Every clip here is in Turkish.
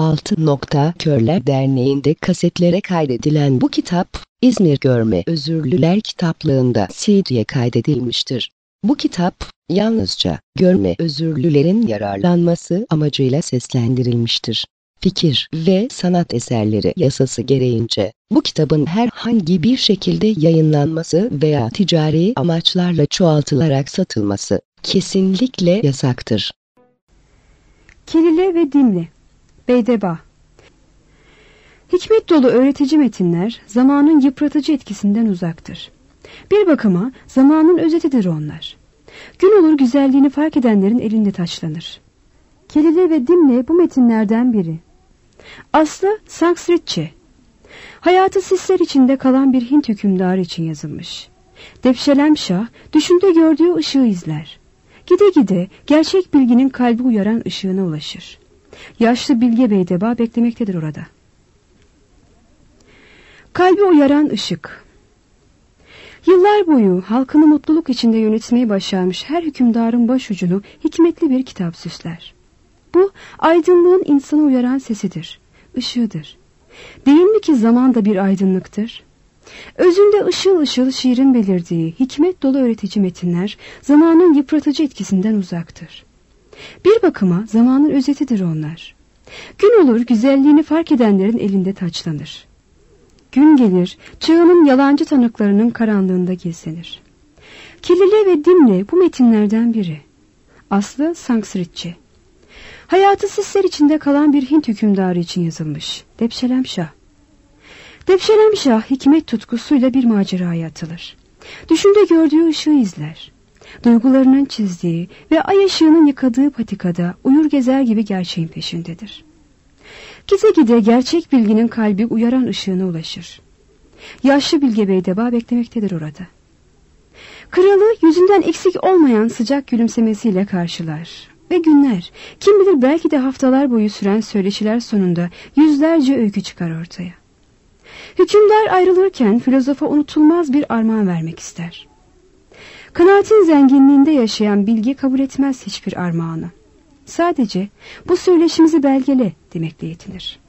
6. Körler Derneği'nde kasetlere kaydedilen bu kitap, İzmir Görme Özürlüler Kitaplığı'nda CD'ye kaydedilmiştir. Bu kitap, yalnızca görme özürlülerin yararlanması amacıyla seslendirilmiştir. Fikir ve sanat eserleri yasası gereğince, bu kitabın herhangi bir şekilde yayınlanması veya ticari amaçlarla çoğaltılarak satılması kesinlikle yasaktır. Kelile ve Dimle, Beydeba. Hikmet dolu öğretici metinler zamanın yıpratıcı etkisinden uzaktır. Bir bakıma zamanın özetidir onlar. Gün olur güzelliğini fark edenlerin elinde taçlanır. Kelile ve Dimle bu metinlerden biri. Aslı Sanskritçe. Hayatı sisler içinde kalan bir Hint hükümdarı için yazılmış. Depşelem Şah düşünde gördüğü ışığı izler. Gide gide gerçek bilginin kalbi uyaran ışığına ulaşır. Yaşlı bilge Beydeba beklemektedir orada. Kalbi uyaran ışık. Yıllar boyu halkını mutluluk içinde yönetmeyi başarmış her hükümdarın başucunu hikmetli bir kitap süsler. Bu aydınlığın insanı uyaran sesidir, ışığıdır. Değil mi ki zaman da bir aydınlıktır? Özünde ışıl ışıl şiirin belirdiği hikmet dolu öğretici metinler zamanın yıpratıcı etkisinden uzaktır. Bir bakıma zamanın özetidir onlar. Gün olur güzelliğini fark edenlerin elinde taçlanır. Gün gelir çağının yalancı tanıklarının karanlığında gizlenir. Kelile ve Dimle bu metinlerden biri. Aslı Sanskritçe. Hayatı sisler içinde kalan bir Hint hükümdarı için yazılmış. Depşelem Şah. Depşelem Şah hikmet tutkusuyla bir maceraya atılır. Düşünde gördüğü ışığı izler. Duygularının çizdiği ve ay ışığının yıkadığı patikada uyur gezer gibi gerçeğin peşindedir. Gide gide gerçek bilginin kalbi uyaran ışığına ulaşır. Yaşlı bilge Beydeba beklemektedir orada. Kralı yüzünden eksik olmayan sıcak gülümsemesiyle karşılar. Ve günler, kim bilir belki de haftalar boyu süren söyleşiler sonunda yüzlerce öykü çıkar ortaya. Hükümdar ayrılırken filozofa unutulmaz bir armağan vermek ister. Kanaatin zenginliğinde yaşayan bilgi kabul etmez hiçbir armağanı. Sadece bu söyleşimizi belgele demekle yetinir.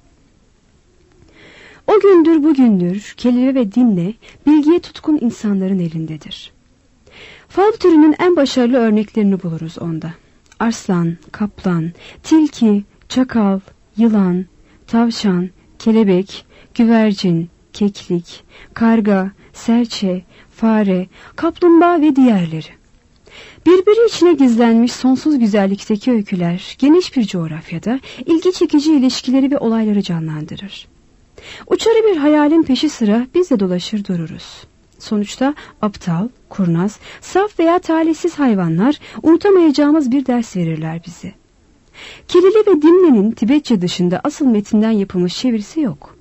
O gündür bugündür kelime ve dinle bilgiye tutkun insanların elindedir. Fal türünün en başarılı örneklerini buluruz onda. Arslan, kaplan, tilki, çakal, yılan, tavşan, kelebek, güvercin, keklik, karga, serçe, fare, kaplumbağa ve diğerleri. Birbiri içine gizlenmiş sonsuz güzellikteki öyküler geniş bir coğrafyada ilgi çekici ilişkileri ve olayları canlandırır. Uçarı bir hayalin peşi sıra biz de dolaşır dururuz. Sonuçta aptal, kurnaz, saf veya talihsiz hayvanlar unutamayacağımız bir ders verirler bize. Kelile ve Dimle'nin Tibetçe dışında asıl metinden yapılmış çevirisi yok.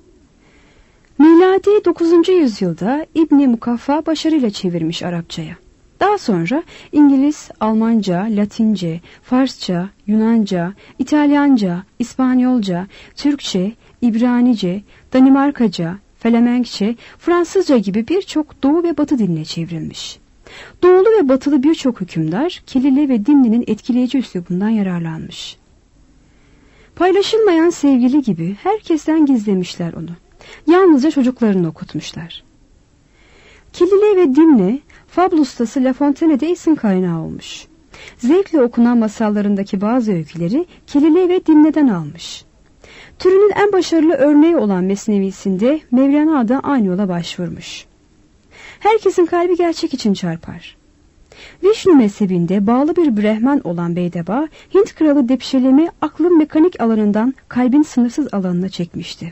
Miladi 9. yüzyılda İbn-i Mukaffa başarıyla çevirmiş Arapçaya. Daha sonra İngiliz, Almanca, Latince, Farsça, Yunanca, İtalyanca, İspanyolca, Türkçe, İbranice, Danimarkaca, Felemenkçe, Fransızca gibi birçok Doğu ve Batı diline çevrilmiş. Doğulu ve Batılı birçok hükümdar Kelile ve Dimle'nin etkileyici üslubundan yararlanmış. Paylaşılmayan sevgili gibi herkesten gizlemişler onu. Yalnızca çocuklarını okutmuşlar. Kelile ve Dimle, fabl ustası La Fontaine'de esin kaynağı olmuş. Zevkle okunan masallarındaki bazı öyküleri Kelile ve Dimle'den almış. Türünün en başarılı örneği olan Mesnevisinde Mevlana da aynı yola başvurmuş. Herkesin kalbi gerçek için çarpar. Vişnu mezhebinde bağlı bir Brahman olan Beydeba, Hint kralı Depşelem'i aklın mekanik alanından kalbin sınırsız alanına çekmişti.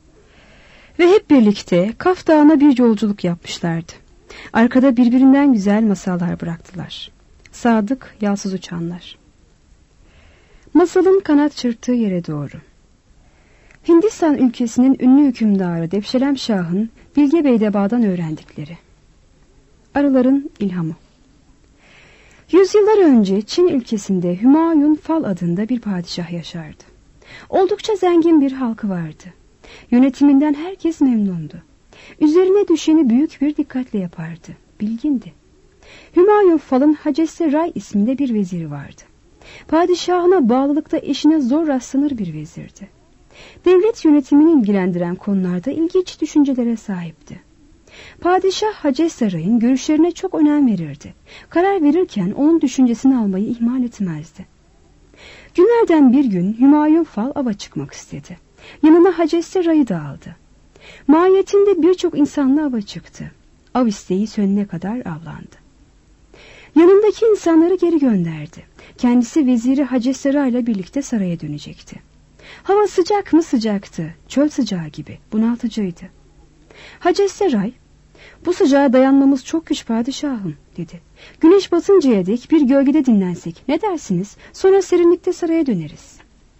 Ve hep birlikte Kaf Dağı'na bir yolculuk yapmışlardı. Arkada birbirinden güzel masallar bıraktılar. Sadık, yalsız uçanlar. Masalın kanat çırptığı yere doğru. Hindistan ülkesinin ünlü hükümdarı Depşelem Şah'ın Bilge Beydeba'dan öğrendikleri. Arıların ilhamı. Yüzyıllar önce Çin ülkesinde Hümayun Fal adında bir padişah yaşardı. Oldukça zengin bir halkı vardı. Yönetiminden herkes memnundu. Üzerine düşeni büyük bir dikkatle yapardı. Bilgindi. Hümayun Fal'ın Hacesse Ray isminde bir veziri vardı. Padişahına bağlılıkta eşine zor rastlanır bir vezirdi. Devlet yönetimini ilgilendiren konularda ilginç düşüncelere sahipti. Padişah Hacesaray'ın görüşlerine çok önem verirdi. Karar verirken onun düşüncesini almayı ihmal etmezdi. Günlerden bir gün Hümayun Fal ava çıkmak istedi. Yanına Hacesaray'ı da aldı. Mahiyetinde birçok insanla ava çıktı. Av isteği sönene kadar avlandı. Yanındaki insanları geri gönderdi. Kendisi veziri Hacesaray'la birlikte saraya dönecekti. Hava sıcak mı sıcaktı, çöl sıcağı gibi, bunaltıcıydı. Haceseray, "Bu sıcağa dayanmamız çok güç padişahım," dedi. "Güneş batıncaya dek bir gölgede dinlensek ne dersiniz? Sonra serinlikte saraya döneriz."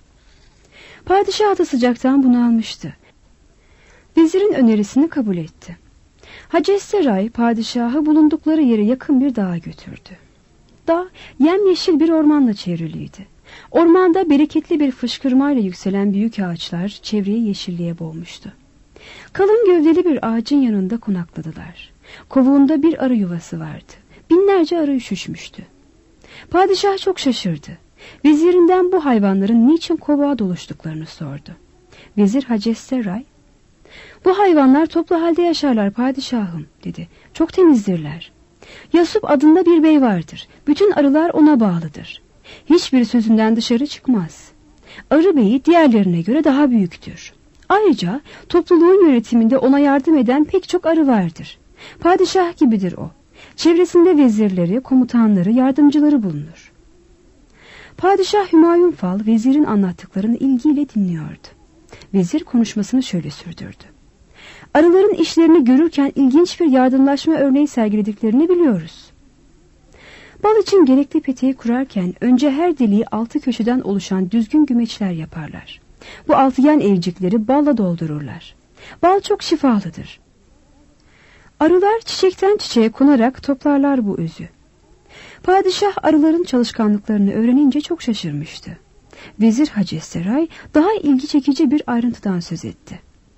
Padişah da sıcaktan bunalmıştı. Vezirin önerisini kabul etti. Haceseray padişahı bulundukları yere yakın bir dağa götürdü. Dağ yemyeşil bir ormanla çevriliydi. Ormanda bereketli bir fışkırmayla yükselen büyük ağaçlar çevreyi yeşilliğe boğmuştu. Kalın gövdeli bir ağacın yanında konakladılar. Kovuğunda bir arı yuvası vardı. Binlerce arı üşüşmüştü. Padişah çok şaşırdı. Vezirinden bu hayvanların niçin kovuğa doluştuklarını sordu. Vezir Haceseray, "Bu hayvanlar toplu halde yaşarlar padişahım," dedi. "Çok temizdirler. Yasup adında bir bey vardır. Bütün arılar ona bağlıdır. Hiçbir sözünden dışarı çıkmaz. Arı beyi diğerlerine göre daha büyüktür. Ayrıca topluluğun yönetiminde ona yardım eden pek çok arı vardır. Padişah gibidir o. Çevresinde vezirleri, komutanları, yardımcıları bulunur." Padişah Hümayun Fal vezirin anlattıklarını ilgiyle dinliyordu. Vezir konuşmasını şöyle sürdürdü. "Arıların işlerini görürken ilginç bir yardımlaşma örneği sergilediklerini biliyoruz. Bal için gerekli peteği kurarken önce her deliği 6 köşeden oluşan düzgün gümeçler yaparlar. Bu altıgen evcikleri balla doldururlar. Bal çok şifalıdır. Arılar çiçekten çiçeğe konarak toplarlar bu özü." Padişah arıların çalışkanlıklarını öğrenince çok şaşırmıştı. Vezir Haceseray daha ilgi çekici bir ayrıntıdan söz etti.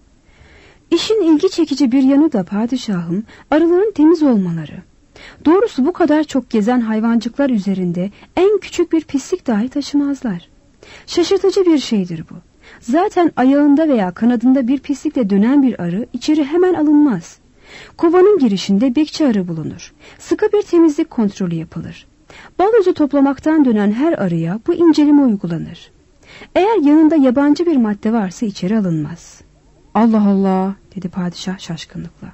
"İşin ilgi çekici bir yanı da padişahım, arıların temiz olmaları. Doğrusu bu kadar çok gezen hayvancıklar üzerinde en küçük bir pislik dahi taşımazlar. Şaşırtıcı bir şeydir bu. Zaten ayağında veya kanadında bir pislikle dönen bir arı içeri hemen alınmaz. Kovanın girişinde bekçi arı bulunur. Sıkı bir temizlik kontrolü yapılır. Bal özü toplamaktan dönen her arıya bu inceleme uygulanır. Eğer yanında yabancı bir madde varsa içeri alınmaz." "Allah Allah," dedi padişah şaşkınlıkla.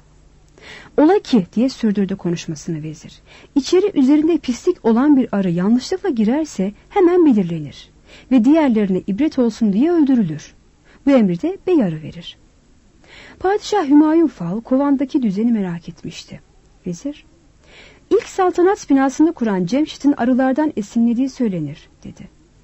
"Ola ki," diye sürdürdü konuşmasını vezir, "İçeri üzerinde pislik olan bir arı yanlışlıkla girerse hemen belirlenir ve diğerlerine ibret olsun diye öldürülür. Bu emri de bey arı verir." Padişah Hümayun Fal kovandaki düzeni merak etmişti. Vezir, "İlk saltanat binasını kuran Cemşit'in arılardan esinlediği söylenir," dedi.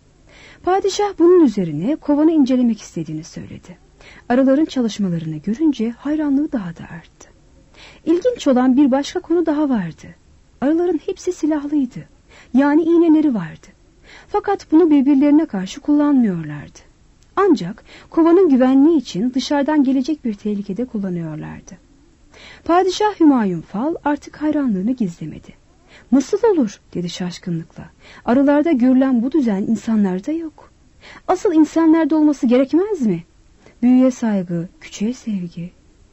Padişah bunun üzerine kovanı incelemek istediğini söyledi. Arıların çalışmalarını görünce hayranlığı daha da arttı. İlginç olan bir başka konu daha vardı. Arıların hepsi silahlıydı. Yani iğneleri vardı. Fakat bunu birbirlerine karşı kullanmıyorlardı. Ancak kovanın güvenliği için dışarıdan gelecek bir tehlikede kullanıyorlardı. Padişah Hümayun Fal artık hayranlığını gizlemedi. "Nasıl olur?" dedi şaşkınlıkla. "Arılarda görülen bu düzen insanlarda yok. Asıl insanlarda olması gerekmez mi? Büyüye saygı, küçüğe sevgi.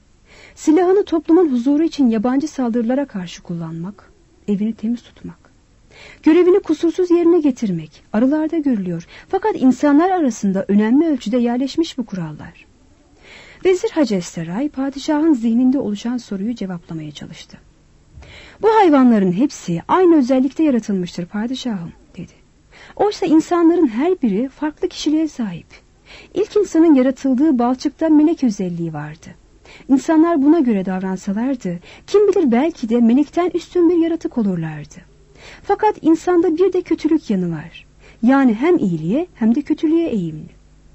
Silahını toplumun huzuru için yabancı saldırılara karşı kullanmak, evini temiz tutmak. Görevini kusursuz yerine getirmek arılarda görülüyor. Fakat insanlar arasında önemli ölçüde yerleşmiş bu kurallar." Vezir Haceseray padişahın zihninde oluşan soruyu cevaplamaya çalıştı. "Bu hayvanların hepsi aynı özellikte yaratılmıştır padişahım," dedi. "Oysa insanların her biri farklı kişiliğe sahip. İlk insanın yaratıldığı balçıkta melek özelliği vardı. İnsanlar buna göre davransalardı, kim bilir belki de melekten üstün bir yaratık olurlardı. Fakat insanda bir de kötülük yanı var. Yani hem iyiliğe hem de kötülüğe eğimli.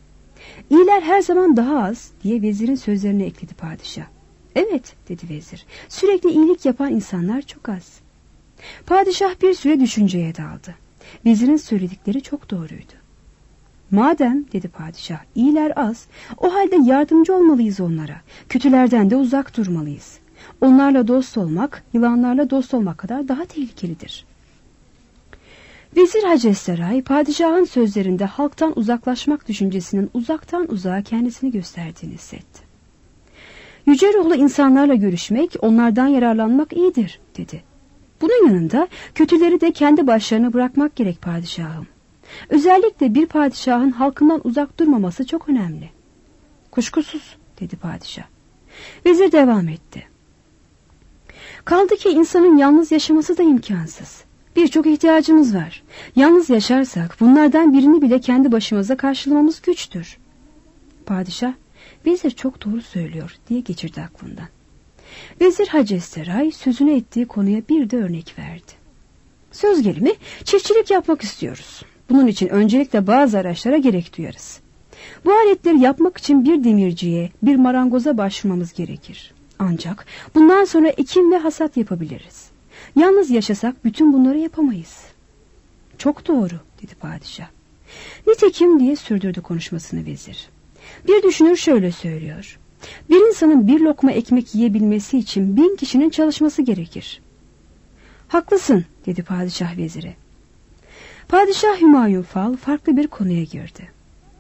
İyiler her zaman daha az," diye vezirin sözlerine ekledi padişah. "Evet," dedi vezir, "sürekli iyilik yapan insanlar çok az." Padişah bir süre düşünceye daldı. Vezirin söyledikleri çok doğruydu. "Madem," dedi padişah, "iyiler az, o halde yardımcı olmalıyız onlara. Kötülerden de uzak durmalıyız. Onlarla dost olmak, yılanlarla dost olmak kadar daha tehlikelidir." Vezir Hacesseray, padişahın sözlerinde halktan uzaklaşmak düşüncesinin uzaktan uzağa kendisini gösterdiğini hissetti. Yüce ruhlu insanlarla görüşmek, onlardan yararlanmak iyidir, dedi. Bunun yanında kötüleri de kendi başlarına bırakmak gerek padişahım. Özellikle bir padişahın halkından uzak durmaması çok önemli. Kuşkusuz, dedi padişah. Vezir devam etti. Kaldı ki insanın yalnız yaşaması da imkansız. Birçok ihtiyacımız var. Yalnız yaşarsak bunlardan birini bile kendi başımıza karşılamamız güçtür. Padişah, vezir çok doğru söylüyor diye geçirdi aklından. Vezir Hacesseray sözünü ettiği konuya bir de örnek verdi. Söz gelimi çiftçilik yapmak istiyoruz. Bunun için öncelikle bazı araçlara gerek duyarız. Bu aletleri yapmak için bir demirciye, bir marangoza başvurmamız gerekir. Ancak bundan sonra ekim ve hasat yapabiliriz. Yalnız yaşasak bütün bunları yapamayız. Çok doğru, dedi padişah. Nitekim diye sürdürdü konuşmasını vezir. Bir düşünür şöyle söylüyor. Bir insanın bir lokma ekmek yiyebilmesi için 1000 kişinin çalışması gerekir. Haklısın, dedi padişah vezire. Padişah Hümayun Fal farklı bir konuya girdi.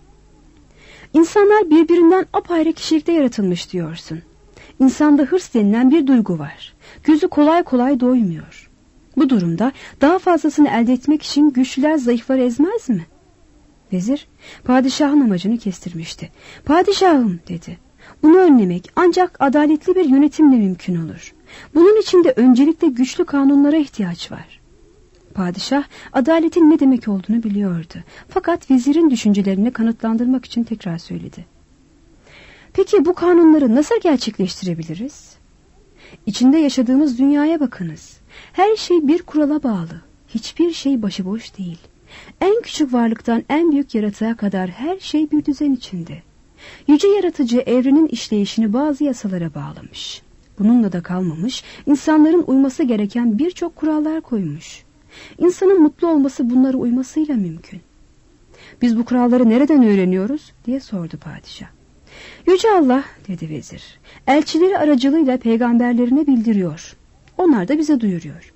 İnsanlar birbirinden apayrı kişilikte yaratılmış diyorsun. İnsanda hırs denilen bir duygu var. Gözü kolay kolay doymuyor. Bu durumda daha fazlasını elde etmek için güçlüler zayıfları ezmez mi? Vezir padişahın amacını kestirmişti. Padişahım, dedi. Bunu önlemek ancak adaletli bir yönetimle mümkün olur. Bunun için de öncelikle güçlü kanunlara ihtiyaç var. Padişah adaletin ne demek olduğunu biliyordu. Fakat vezirin düşüncelerini kanıtlandırmak için tekrar söyledi. Peki bu kanunları nasıl gerçekleştirebiliriz? İçinde yaşadığımız dünyaya bakınız. Her şey bir kurala bağlı. Hiçbir şey başıboş değil. En küçük varlıktan en büyük yaratığa kadar her şey bir düzen içinde. Yüce Yaratıcı evrenin işleyişini bazı yasalara bağlamış. Bununla da kalmamış, insanların uyması gereken birçok kurallar koymuş. İnsanın mutlu olması bunlara uymasıyla mümkün. Biz bu kuralları nereden öğreniyoruz diye sordu padişah. Yüce Allah, dedi vezir, elçileri aracılığıyla peygamberlerine bildiriyor. Onlar da bize duyuruyor.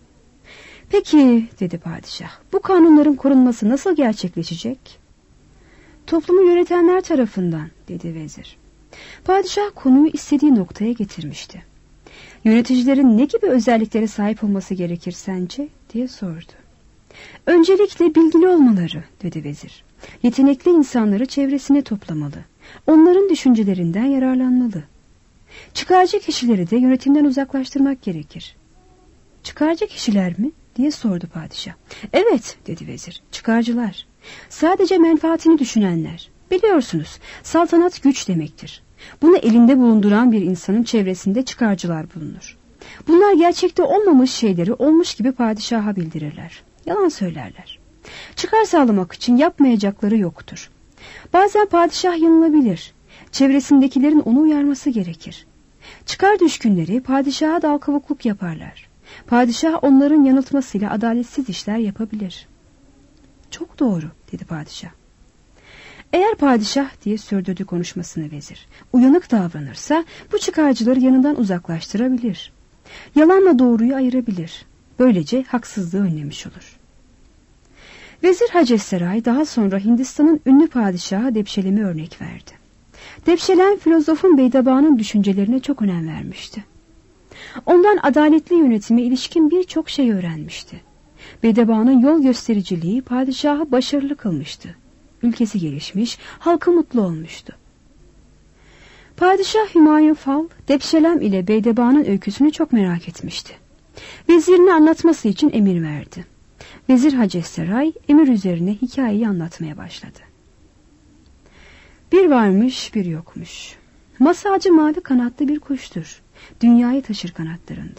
Peki, dedi padişah, bu kanunların korunması nasıl gerçekleşecek? Toplumu yönetenler tarafından, dedi vezir. Padişah konuyu istediği noktaya getirmişti. Yöneticilerin ne gibi özelliklere sahip olması gerekir sence, diye sordu. Öncelikle bilgili olmaları, dedi vezir. Yetenekli insanları çevresine toplamalı. Onların düşüncelerinden yararlanmalı. Çıkarcı kişileri de yönetimden uzaklaştırmak gerekir. Çıkarcı kişiler mi? Diye sordu padişah. Evet, dedi vezir, çıkarcılar. Sadece menfaatini düşünenler. Biliyorsunuz, saltanat güç demektir. Bunu elinde bulunduran bir insanın çevresinde çıkarcılar bulunur. Bunlar gerçekte olmamış şeyleri olmuş gibi padişaha bildirirler. Yalan söylerler. Çıkar sağlamak için yapmayacakları yoktur. Bazen padişah yanılabilir. Çevresindekilerin onu uyarması gerekir. Çıkar düşkünleri padişaha dal kavukluk yaparlar. Padişah onların yanıltmasıyla adaletsiz işler yapabilir. Çok doğru, dedi padişah. Eğer padişah, diye sürdürdü konuşmasını vezir, uyanık davranırsa bu çıkarcıları yanından uzaklaştırabilir. Yalanla doğruyu ayırabilir. Böylece haksızlığı önlemiş olur. Vezir Hacesseray daha sonra Hindistan'ın ünlü padişahı Depşelem'e örnek verdi. Depşelem filozofun Beydaba'nın düşüncelerine çok önem vermişti. Ondan adaletli yönetime ilişkin birçok şey öğrenmişti. Beydaba'nın yol göstericiliği padişahı başarılı kılmıştı. Ülkesi gelişmiş, halkı mutlu olmuştu. Padişah Hümayun Fal, Depşelem ile Beydaba'nın öyküsünü çok merak etmişti. Vezirini anlatması için emir verdi. Vezir Hacesseray emir üzerine hikayeyi anlatmaya başladı. Bir varmış, bir yokmuş. Masacı mavi kanatlı bir kuştur. Dünyayı taşır kanatlarında.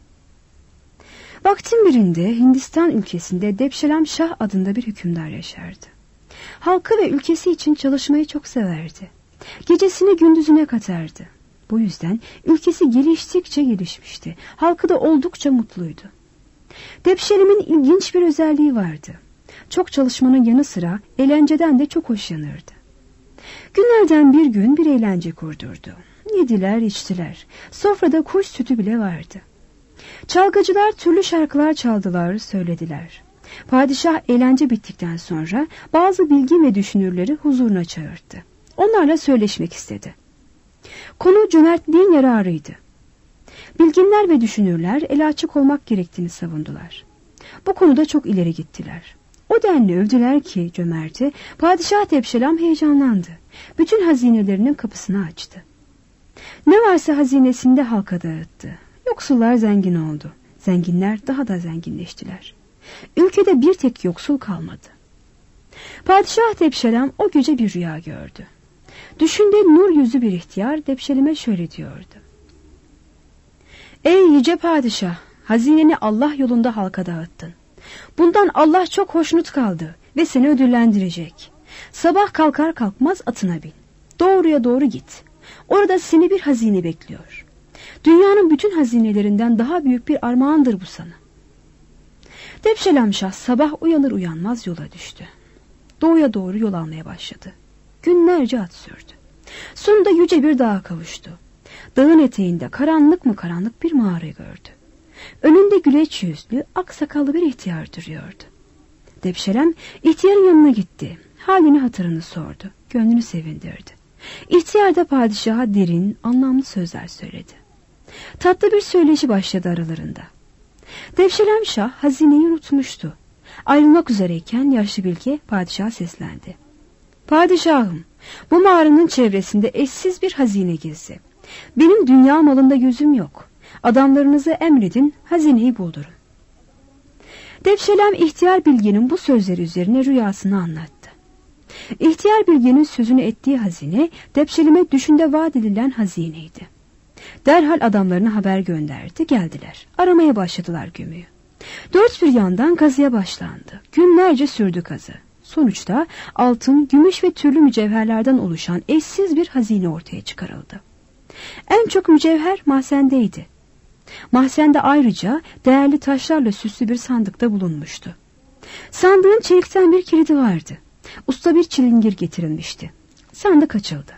Vaktin birinde Hindistan ülkesinde Depşelem Şah adında bir hükümdar yaşardı. Halkı ve ülkesi için çalışmayı çok severdi. Gecesini gündüzüne katardı. Bu yüzden ülkesi geliştikçe gelişmişti. Halkı da oldukça mutluydu. Depşelem'in ilginç bir özelliği vardı. Çok çalışmanın yanı sıra eğlenceden de çok hoşlanırdı. Günlerden bir gün bir eğlence kurdurdu. Yediler, içtiler. Sofrada kuş sütü bile vardı. Çalgıcılar türlü şarkılar çaldılar, söylediler. Padişah eğlence bittikten sonra bazı bilgin ve düşünürleri huzuruna çağırdı. Onlarla söyleşmek istedi. Konu cömertliğin yararıydı. Bilginler ve düşünürler eli açık olmak gerektiğini savundular. Bu konuda çok ileri gittiler. O denli övdüler ki cömerti, Padişah Tepşelam heyecanlandı. Bütün hazinelerinin kapısını açtı. Ne varsa hazinesinde halka dağıttı. Yoksullar zengin oldu. Zenginler daha da zenginleştiler. Ülkede bir tek yoksul kalmadı. Padişah Tepşelam o gece bir rüya gördü. Düşünde nur yüzlü bir ihtiyar Tepşelim'e şöyle diyordu. Ey yüce padişah, hazineni Allah yolunda halka dağıttın. Bundan Allah çok hoşnut kaldı ve seni ödüllendirecek. Sabah kalkar kalkmaz atına bin. Doğruya doğru git. Orada seni bir hazine bekliyor. Dünyanın bütün hazinelerinden daha büyük bir armağandır bu sana. Tepşelam Şah sabah uyanır uyanmaz yola düştü. Doğuya doğru yol almaya başladı. Günlerce at sürdü. Sonunda yüce bir dağa kavuştu. Dağın eteğinde karanlık mı karanlık bir mağara gördü. Önünde güleç yüzlü, ak sakallı bir ihtiyar duruyordu. Tepşelem ihtiyarın yanına gitti. Halini hatırını sordu. Gönlünü sevindirdi. İhtiyar da padişaha derin, anlamlı sözler söyledi. Tatlı bir söyleşi başladı aralarında. Tepşelem Şah hazineyi unutmuştu. Ayrılmak üzereyken yaşlı bilge padişaha seslendi. Padişahım, bu mağaranın çevresinde eşsiz bir hazine gizli. Benim dünya malında gözüm yok. Adamlarınızı emredin, hazineyi buldurun. Tepşelem ihtiyar bilgenin bu sözleri üzerine rüyasını anlattı. İhtiyar bilgenin sözünü ettiği hazine, Tepşelim'e düşünde vaat edilen hazineydi. Derhal adamlarına haber gönderdi, geldiler. Aramaya başladılar gömüyü. Dört bir yandan kazıya başlandı. Günlerce sürdü kazı. Sonuçta altın, gümüş ve türlü mücevherlerden oluşan eşsiz bir hazine ortaya çıkarıldı. En çok mücevher mahzendeydi. Mahzende ayrıca değerli taşlarla süslü bir sandıkta bulunmuştu. Sandığın çelikten bir kilidi vardı. Usta bir çilingir getirilmişti. Sandık açıldı.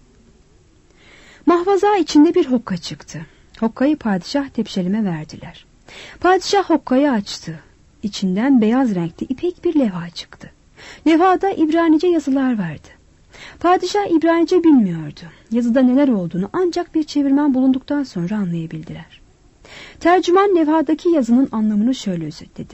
Mahvaza içinde bir hokka çıktı. Hokkayı padişah Tepşelim'e verdiler. Padişah hokkayı açtı. İçinden beyaz renkli ipek bir levha çıktı. Levhada İbranice yazılar vardı. Padişah İbranice bilmiyordu. Yazıda neler olduğunu ancak bir çevirmen bulunduktan sonra anlayabildiler. Tercüman levhadaki yazının anlamını şöyle özetledi.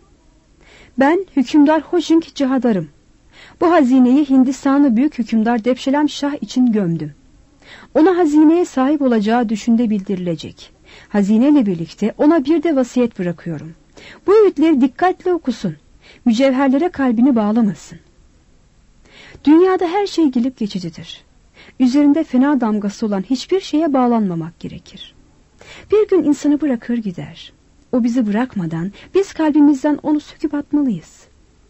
Ben hükümdar Hoşink Cihadar'ım. Bu hazineyi Hindistanlı büyük hükümdar Tepşelem Şah için gömdüm. Ona hazineye sahip olacağı düşünde bildirilecek. Hazineyle birlikte ona bir de vasiyet bırakıyorum. Bu öğütleri dikkatle okusun. Mücevherlere kalbini bağlamasın. Dünyada her şey gelip geçicidir. Üzerinde fena damgası olan hiçbir şeye bağlanmamak gerekir. Bir gün insanı bırakır gider. O bizi bırakmadan biz kalbimizden onu söküp atmalıyız.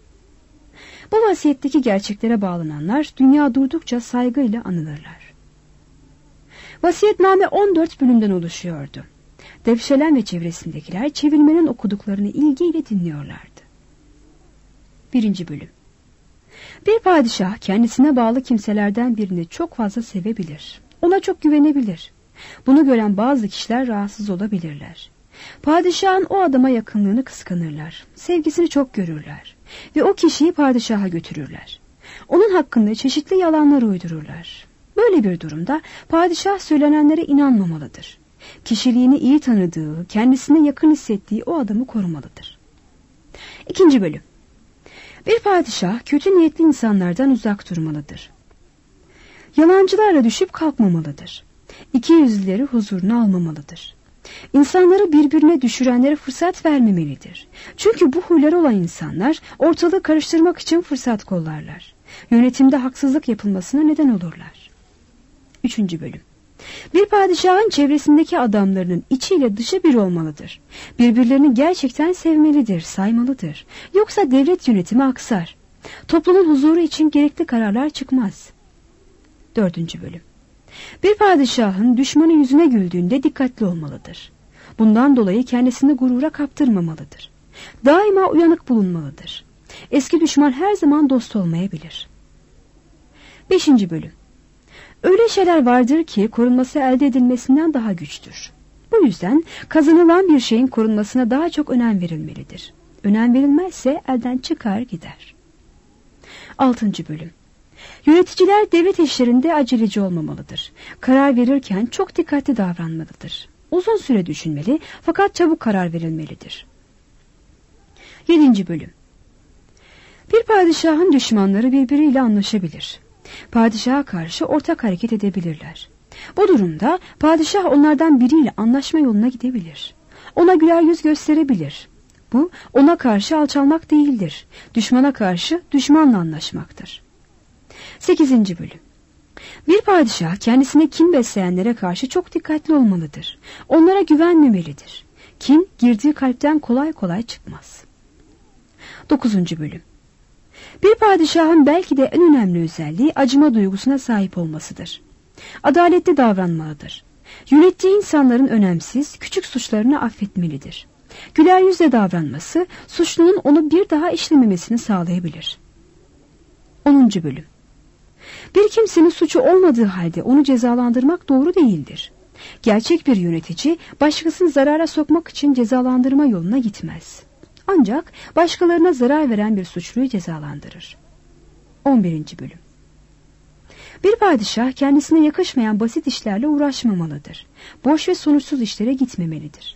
Bu vasiyetteki gerçeklere bağlananlar dünya durdukça saygıyla anılırlar. Vasiyetname 14 bölümden oluşuyordu. Tepşelem ve çevresindekiler çevirmenin okuduklarını ilgiyle dinliyorlardı. 1. bölüm. Bir padişah kendisine bağlı kimselerden birini çok fazla sevebilir. Ona çok güvenebilir. Bunu gören bazı kişiler rahatsız olabilirler. Padişahın o adama yakınlığını kıskanırlar. Sevgisini çok görürler. Ve o kişiyi padişaha götürürler. Onun hakkında çeşitli yalanlar uydururlar. Böyle bir durumda padişah söylenenlere inanmamalıdır. Kişiliğini iyi tanıdığı, kendisine yakın hissettiği o adamı korumalıdır. 2. bölüm. Bir padişah kötü niyetli insanlardan uzak durmalıdır. Yalancılarla düşüp kalkmamalıdır. İkiyüzlüleri huzuruna almamalıdır. İnsanları birbirine düşürenlere fırsat vermemelidir. Çünkü bu huyları olan insanlar ortalığı karıştırmak için fırsat kollarlar. Yönetimde haksızlık yapılmasına neden olurlar. 3. bölüm. Bir padişahın çevresindeki adamlarının içiyle dışı bir olmalıdır. Birbirlerini gerçekten sevmelidir, saymalıdır. Yoksa devlet yönetimi aksar. Toplumun huzuru için gerekli kararlar çıkmaz. 4. bölüm. Bir padişahın düşmanı yüzüne güldüğünde dikkatli olmalıdır. Bundan dolayı kendisini gurura kaptırmamalıdır. Daima uyanık bulunmalıdır. Eski düşman her zaman dost olmayabilir. 5. bölüm. Öyle şeyler vardır ki korunması elde edilmesinden daha güçtür. Bu yüzden kazanılan bir şeyin korunmasına daha çok önem verilmelidir. Önem verilmezse elden çıkar gider. 6. bölüm. Yöneticiler devlet işlerinde aceleci olmamalıdır. Karar verirken çok dikkatli davranmalıdır. Uzun süre düşünmeli fakat çabuk karar verilmelidir. 7. bölüm. Bir padişahın düşmanları birbiriyle anlaşabilir. Padişaha karşı ortak hareket edebilirler. Bu durumda padişah onlardan biriyle anlaşma yoluna gidebilir. Ona güler yüz gösterebilir. Bu ona karşı alçalmak değildir. Düşmana karşı düşmanla anlaşmaktır. 8. bölüm. Bir padişah kendisine kin besleyenlere karşı çok dikkatli olmalıdır. Onlara güvenmemelidir. Kin girdiği kalpten kolay kolay çıkmaz. 9. bölüm. Bir padişahın belki de en önemli özelliği acıma duygusuna sahip olmasıdır. Adaletli davranmalıdır. Yönettiği insanların önemsiz, küçük suçlarını affetmelidir. Güler yüzle davranması, suçlunun onu bir daha işlememesini sağlayabilir. 10. bölüm. Bir kimsenin suçu olmadığı halde onu cezalandırmak doğru değildir. Gerçek bir yönetici, başkasını zarara sokmak için cezalandırma yoluna gitmez. Ancak başkalarına zarar veren bir suçluyu cezalandırır. 11. bölüm. Bir padişah kendisine yakışmayan basit işlerle uğraşmamalıdır. Boş ve sonuçsuz işlere gitmemelidir.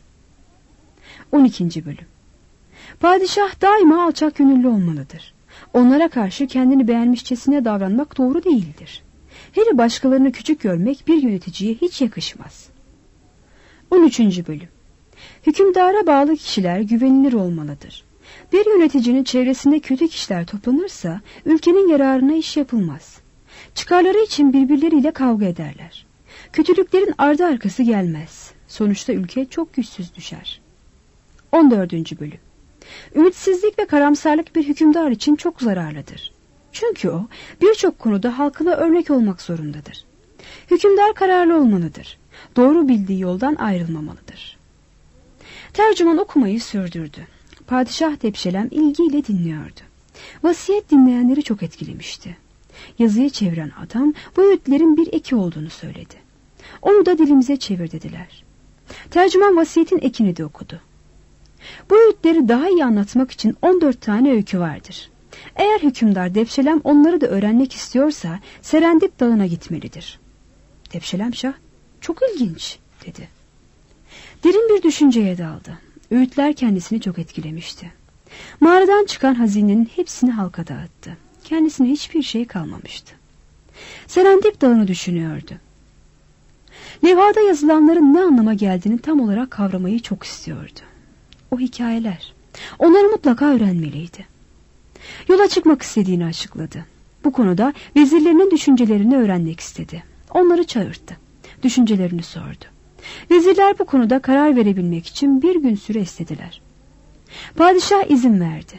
12. bölüm. Padişah daima alçak gönüllü olmalıdır. Onlara karşı kendini beğenmişçesine davranmak doğru değildir. Hele başkalarını küçük görmek bir yöneticiye hiç yakışmaz. 13. bölüm. Hükümdara bağlı kişiler güvenilir olmalıdır. Bir yöneticinin çevresinde kötü kişiler toplanırsa ülkenin yararına iş yapılmaz. Çıkarları için birbirleriyle kavga ederler. Kötülüklerin ardı arkası gelmez. Sonuçta ülke çok güçsüz düşer. 14. bölüm. Ümitsizlik ve karamsarlık bir hükümdar için çok zararlıdır. Çünkü o birçok konuda halkına örnek olmak zorundadır. Hükümdar kararlı olmalıdır. Doğru bildiği yoldan ayrılmamalıdır. Tercüman okumayı sürdürdü. Padişah Tepşelem ilgiyle dinliyordu. Vasiyet dinleyenleri çok etkilemişti. Yazıyı çeviren adam bu öğütlerin bir eki olduğunu söyledi. Onu da dilimize çevir dediler. Tercüman vasiyetin ekini de okudu. Bu öğütleri daha iyi anlatmak için 14 tane öykü vardır. Eğer hükümdar Tepşelem onları da öğrenmek istiyorsa Serendip Dağı'na gitmelidir. Tepşelem Şah, çok ilginç dedi. Derin bir düşünceye daldı. Öğütler kendisini çok etkilemişti. Mağaradan çıkan hazinenin hepsini halka dağıttı. Kendisine hiçbir şey kalmamıştı. Serendip Dağı'nı düşünüyordu. Levhada yazılanların ne anlama geldiğini tam olarak kavramayı çok istiyordu. O hikayeler, onları mutlaka öğrenmeliydi. Yola çıkmak istediğini açıkladı. Bu konuda vezirlerinin düşüncelerini öğrenmek istedi. Onları çağırdı. Düşüncelerini sordu. Vezirler bu konuda karar verebilmek için bir gün süre istediler. Padişah izin verdi.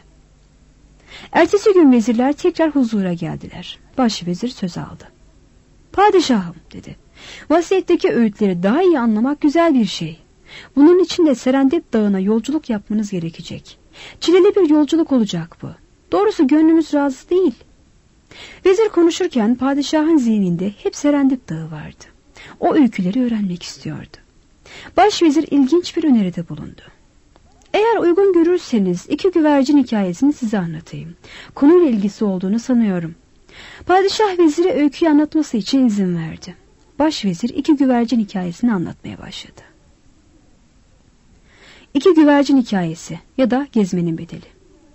Ertesi gün vezirler tekrar huzura geldiler. Başvezir söz aldı. Padişahım dedi. Vasiyetteki öğütleri daha iyi anlamak güzel bir şey. Bunun için de Serendip Dağı'na yolculuk yapmanız gerekecek. Çileli bir yolculuk olacak bu. Doğrusu gönlümüz razı değil. Vezir konuşurken padişahın zihninde hep Serendip Dağı vardı. O öyküleri öğrenmek istiyordu. Başvezir ilginç bir öneride bulundu. Eğer uygun görürseniz 2 güvercin hikayesini size anlatayım. Konuyla ilgisi olduğunu sanıyorum. Padişah vezire öyküyü anlatması için izin verdi. Başvezir 2 güvercin hikayesini anlatmaya başladı. 2 güvercin hikayesi ya da gezmenin bedeli.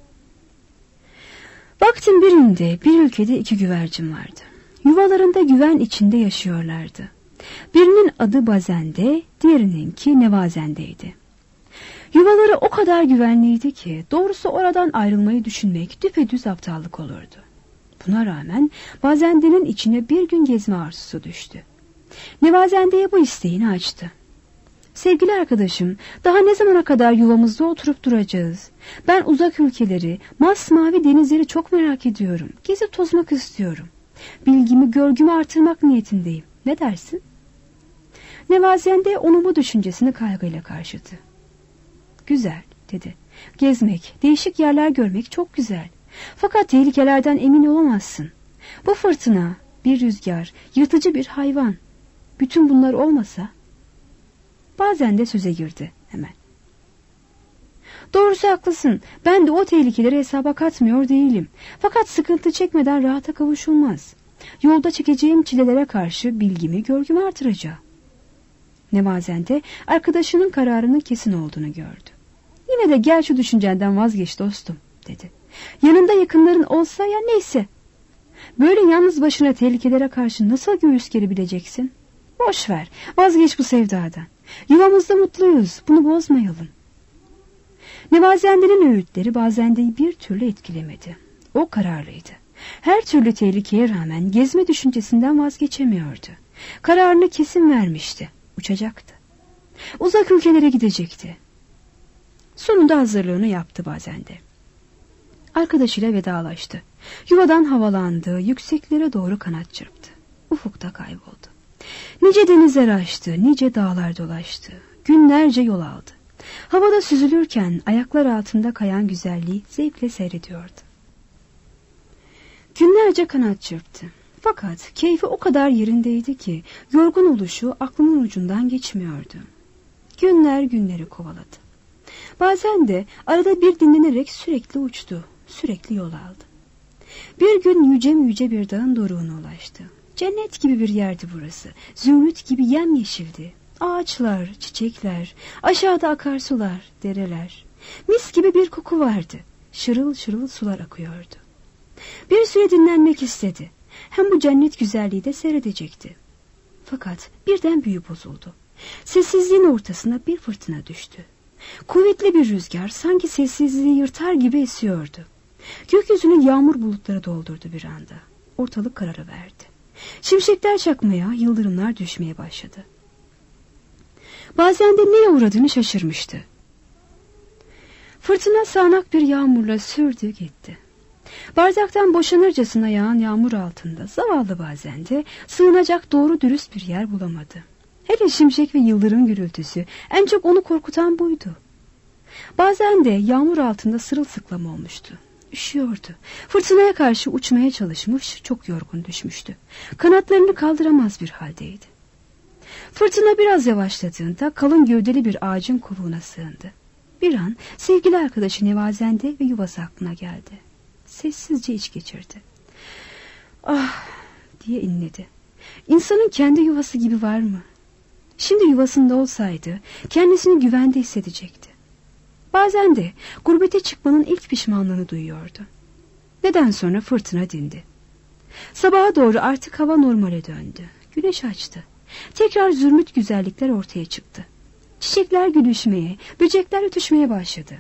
Vaktin birinde bir ülkede 2 güvercin vardı. Yuvalarında güven içinde yaşıyorlardı. Birinin adı Bazende, diğerininki Nevazende'ydi. Yuvaları o kadar güvenliydi ki doğrusu oradan ayrılmayı düşünmek düpedüz aptallık olurdu. Buna rağmen Bazende'nin içine bir gün gezme arzusu düştü. Nevazende'ye bu isteğini açtı. Sevgili arkadaşım, daha ne zamana kadar yuvamızda oturup duracağız? Ben uzak ülkeleri, masmavi denizleri çok merak ediyorum. Gezip tozmak istiyorum. Bilgimi, görgümü artırmak niyetindeyim. Ne dersin? Nevazende onun bu düşüncesini kaygıyla karşıladı. Güzel, dedi. Gezmek, değişik yerler görmek çok güzel. Fakat tehlikelerden emin olamazsın. Bu fırtına, bir rüzgar, yırtıcı bir hayvan. Bütün bunlar olmasa... Bazen de söze girdi hemen. Doğrusu haklısın. Ben de o tehlikeleri hesaba katmıyor değilim. Fakat sıkıntı çekmeden rahata kavuşulmaz. Yolda çekeceğim çilelere karşı bilgimi, görgümü artıracağım. Nevazende arkadaşının kararının kesin olduğunu gördü. Yine de gel şu düşüncenden vazgeç dostum, dedi. Yanında yakınların olsa ya neyse. Böyle yalnız başına tehlikelere karşı nasıl göğüs gerebileceksin? Boş ver, vazgeç bu sevdadan. Yuvamızda mutluyuz, bunu bozmayalım. Nevazende'nin öğütleri Bazende'yi bir türlü etkilemedi. O kararlıydı. Her türlü tehlikeye rağmen gezme düşüncesinden vazgeçemiyordu. Kararını kesin vermişti. Uçacaktı. Uzak ülkelere gidecekti. Sonunda hazırlığını yaptı Bazende. Arkadaşıyla vedalaştı. Yuvadan havalandı, yükseklere doğru kanat çırptı. Ufukta kayboldu. Nice denizler aştı, nice dağlar dolaştı. Günlerce yol aldı. Havada süzülürken ayaklar altında kayan güzelliği zevkle seyrediyordu. Günlerce kanat çırptı. Fakat keyfi o kadar yerindeydi ki yorgun oluşu aklının ucundan geçmiyordu. Günler günleri kovaladı. Bazen de arada bir dinlenerek sürekli uçtu, sürekli yol aldı. Bir gün yüce bir dağın doruğuna ulaştı. Cennet gibi bir yerdi burası. Zümrüt gibi yemyeşildi. Ağaçlar, çiçekler, aşağıda akarsular, dereler. Mis gibi bir koku vardı. Şırıl şırıl sular akıyordu. Bir süre dinlenmek istedi. Hem bu cennet güzelliği de seyredecekti. Fakat birden büyü bozuldu. Sessizliğin ortasına bir fırtına düştü. Kuvvetli bir rüzgar sanki sessizliği yırtar gibi esiyordu. Gökyüzünü yağmur bulutları doldurdu bir anda. Ortalık kararıverdi. Şimşekler çakmaya, yıldırımlar düşmeye başladı. Bazen de neye uğradığını şaşırmıştı. Fırtına sağanak bir yağmurla sürdü gitti. Bardaktan boşanırcasına yağan yağmur altında zavallı bazen de sığınacak doğru dürüst bir yer bulamadı. Hele şimşek ve yıldırım gürültüsü en çok onu korkutan buydu. Bazen de yağmur altında sırılsıklam olmuştu. Üşüyordu. Fırtınaya karşı uçmaya çalışmış, çok yorgun düşmüştü. Kanatlarını kaldıramaz bir haldeydi. Fırtına biraz yavaşladığında kalın gövdeli bir ağacın kovuğuna sığındı. Bir an sevgili arkadaşı Nevazende ve yuvası aklına geldi. Sessizce iç geçirdi. Ah diye inledi. İnsanın kendi yuvası gibi var mı? Şimdi yuvasında olsaydı kendisini güvende hissedecekti. Bazen de gurbete çıkmanın ilk pişmanlığını duyuyordu. Neden sonra fırtına dindi. Sabaha doğru artık hava normale döndü. Güneş açtı. Tekrar zümrüt güzellikler ortaya çıktı. Çiçekler gülüşmeye, böcekler ötüşmeye başladı.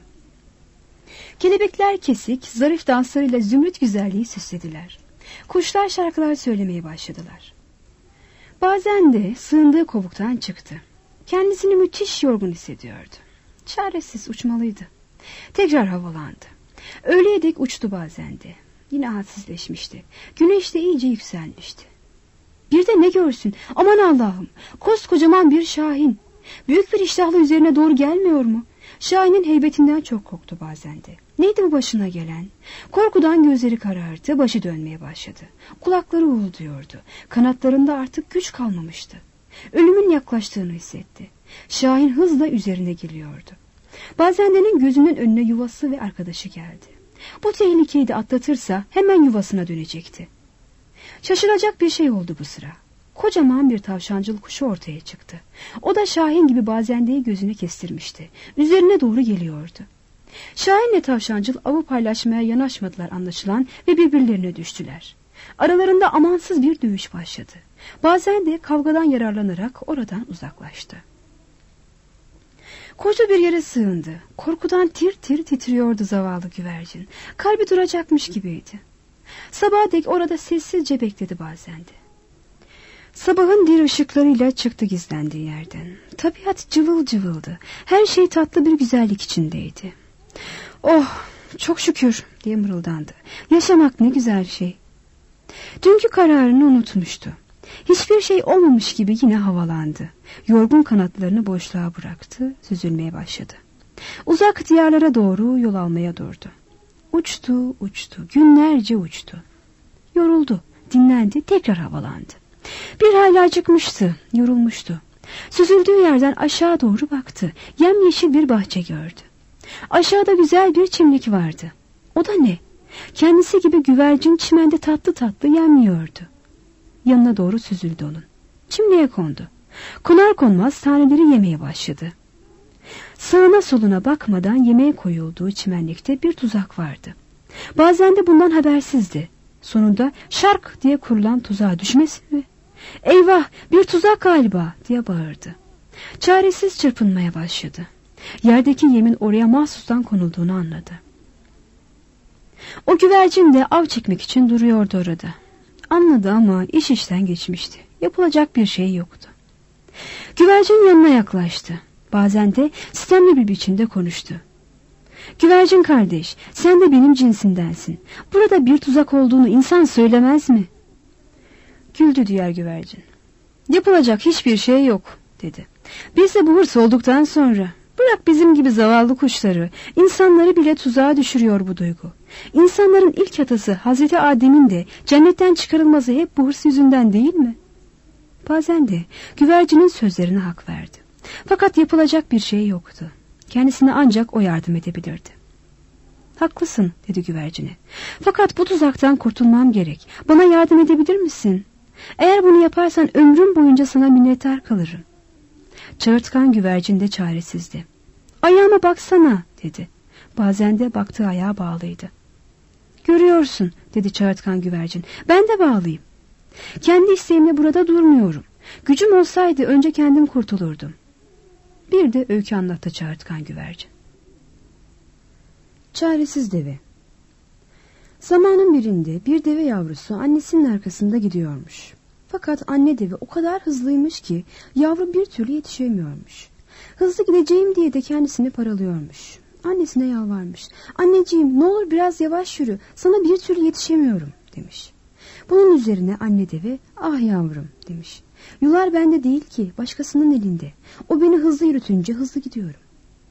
Kelebekler kesik, zarif danslarıyla zümrüt güzelliği süslediler. Kuşlar şarkılar söylemeye başladılar. Bazen de sığındığı kovuktan çıktı. Kendisini müthiş yorgun hissediyordu. Çaresiz uçmalıydı. Tekrar havalandı. Öğleye dek uçtu bazen de. Yine halsizleşmişti. Güneş de iyice yükselmişti. Bir de ne görsün? Aman Allah'ım! Koskocaman bir şahin. Büyük bir iştahla üzerine doğru gelmiyor mu? Şahinin heybetinden çok korktu bazen de. Neydi bu başına gelen? Korkudan gözleri karardı, başı dönmeye başladı. Kulakları uğulduyordu. Kanatlarında artık güç kalmamıştı. Ölümün yaklaştığını hissetti. Şahin hızla üzerine geliyordu. Bazende'nin gözünün önüne yuvası ve arkadaşı geldi. Bu tehlikeyi de atlatırsa hemen yuvasına dönecekti. Şaşıracak bir şey oldu bu sıra. Kocaman bir tavşancıl kuşu ortaya çıktı. O da Şahin gibi Bazende'yi gözüne kestirmişti. Üzerine doğru geliyordu. Şahinle tavşancıl avı paylaşmaya yanaşmadılar anlaşılan ve birbirlerine düştüler. Aralarında amansız bir dövüş başladı. Bazende kavgadan yararlanarak oradan uzaklaştı. Koca bir yere sığındı. Korkudan tir tir titriyordu zavallı güvercin. Kalbi duracakmış gibiydi. Sabaha dek orada sessizce bekledi Bazende. Sabahın bir ışıklarıyla çıktı gizlendiği yerden. Tabiat cıvıl cıvıldı. Her şey tatlı bir güzellik içindeydi. Oh çok şükür diye mırıldandı. Yaşamak ne güzel şey. Dünkü kararını unutmuştu. Hiçbir şey olmamış gibi yine havalandı. Yorgun kanatlarını boşluğa bıraktı, süzülmeye başladı. Uzak diyarlara doğru yol almaya durdu. Uçtu, günlerce uçtu. Yoruldu, dinlendi, tekrar havalandı. Bir hayli acıkmıştı, yorulmuştu. Süzüldüğü yerden aşağı doğru baktı. Yemyeşil bir bahçe gördü. Aşağıda güzel bir çimlik vardı. O da ne? Kendisi gibi güvercin çimende tatlı tatlı yemliyordu. Yanına doğru süzüldü onun. Çimliğe kondu. Konar konmaz taneleri yemeye başladı. Sağına soluna bakmadan yemeğe koyulduğu çimenlikte bir tuzak vardı. Bazen de bundan habersizdi. Sonunda şark diye kurulan tuzağa düşmesin mi? Eyvah, bir tuzak galiba diye bağırdı. Çaresiz çırpınmaya başladı. Yerdeki yemin oraya mahsustan konulduğunu anladı. O güvercin de av çekmek için duruyordu orada. Anladı ama iş işten geçmişti. Yapılacak bir şey yoktu. Güvercin yanına yaklaştı. Bazen de sistemli bir biçimde konuştu. Güvercin kardeş, sen de benim cinsindensin. Burada bir tuzak olduğunu insan söylemez mi? Güldü diğer güvercin. Yapılacak hiçbir şey yok dedi. Biz de bu hırs olduktan sonra bırak bizim gibi zavallı kuşları, insanları bile tuzağa düşürüyor bu duygu. İnsanların ilk atası Hazreti Adem'in de cennetten çıkarılması hep bu hırs yüzünden değil mi? Bazen de güvercinin sözlerine hak verdi. Fakat yapılacak bir şey yoktu. Kendisine ancak o yardım edebilirdi. Haklısın dedi güvercine. Fakat bu tuzaktan kurtulmam gerek. Bana yardım edebilir misin? Eğer bunu yaparsan ömrüm boyunca sana minnettar kalırım. Çağırtkan güvercin de çaresizdi. Ayağıma baksana dedi. Bazen de baktığı ayağı bağlıydı. Görüyorsun dedi çağırtkan güvercin. Ben de bağlıyım. Kendi isteğimle burada durmuyorum. Gücüm olsaydı önce kendim kurtulurdum. Bir de öykü anlattı çağırtkan güvercin. Çaresiz deve. Zamanın birinde bir deve yavrusu annesinin arkasında gidiyormuş. Fakat anne deve o kadar hızlıymış ki yavru bir türlü yetişemiyormuş. Hızlı gideceğim diye de kendisini paralıyormuş. Annesine yalvarmış. Anneciğim ne olur biraz yavaş yürü, sana bir türlü yetişemiyorum demiş. Bunun üzerine anne deve ah yavrum demiş. Yular bende değil ki, başkasının elinde. O beni hızlı yürütünce hızlı gidiyorum.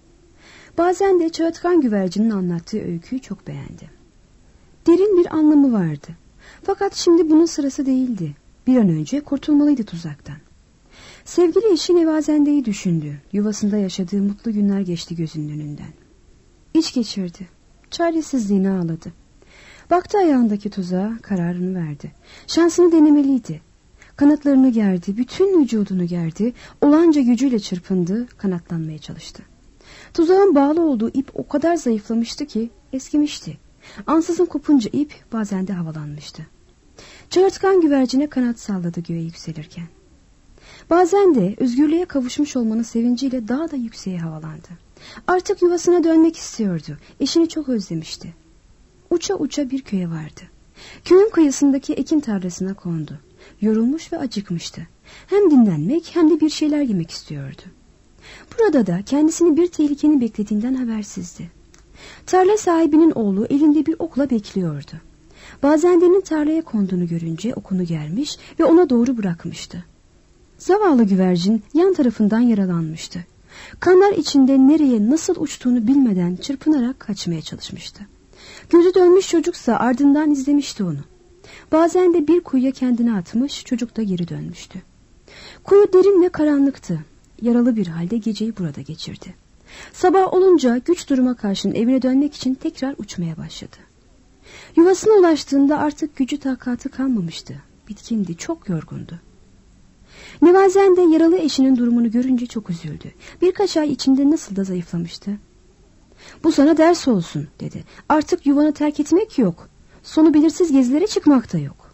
Bazen de çağırtkan güvercinin anlattığı öyküyü çok beğendi. Derin bir anlamı vardı. Fakat şimdi bunun sırası değildi. Bir an önce kurtulmalıydı tuzaktan. Sevgili eşi Nevazende'yi düşündü. Yuvasında yaşadığı mutlu günler geçti gözünün önünden. İç geçirdi. Çaresizliğini ağladı. Baktı ayağındaki tuzağa, kararını verdi. Şansını denemeliydi. Kanatlarını gerdi, bütün vücudunu gerdi, olanca gücüyle çırpındı, kanatlanmaya çalıştı. Tuzağın bağlı olduğu ip o kadar zayıflamıştı ki eskimişti. Ansızın kopunca ip bazen de havalanmıştı. Çağırtkan güvercine kanat salladı göğe yükselirken. Bazen de özgürlüğe kavuşmuş olmanın sevinciyle daha da yükseğe havalandı. Artık yuvasına dönmek istiyordu, eşini çok özlemişti. Uça uça bir köye vardı. Köyün kıyısındaki ekin tarlasına kondu. Yorulmuş ve acıkmıştı. Hem dinlenmek hem de bir şeyler yemek istiyordu. Burada da kendisini bir tehlikenin beklediğinden habersizdi. Tarla sahibinin oğlu elinde bir okla bekliyordu. Bazenlerinin tarlaya konduğunu görünce okunu germiş ve ona doğru bırakmıştı. Zavallı güvercin yan tarafından yaralanmıştı. Kanlar içinde nereye nasıl uçtuğunu bilmeden çırpınarak kaçmaya çalışmıştı. Gözü dönmüş çocuksa ardından izlemişti onu. Bazen de bir kuyuya kendini atmış, çocuk da geri dönmüştü. Kuyu derin ve karanlıktı. Yaralı bir halde geceyi burada geçirdi. Sabah olunca güç duruma karşın evine dönmek için tekrar uçmaya başladı. Yuvasına ulaştığında artık gücü takatı kalmamıştı. Bitkindi, çok yorgundu. Nevazen de yaralı eşinin durumunu görünce çok üzüldü. Birkaç ay içinde nasıl da zayıflamıştı. Bu sana ders olsun dedi. Artık yuvanı terk etmek yok. Sonu belirsiz gezilere çıkmak da yok.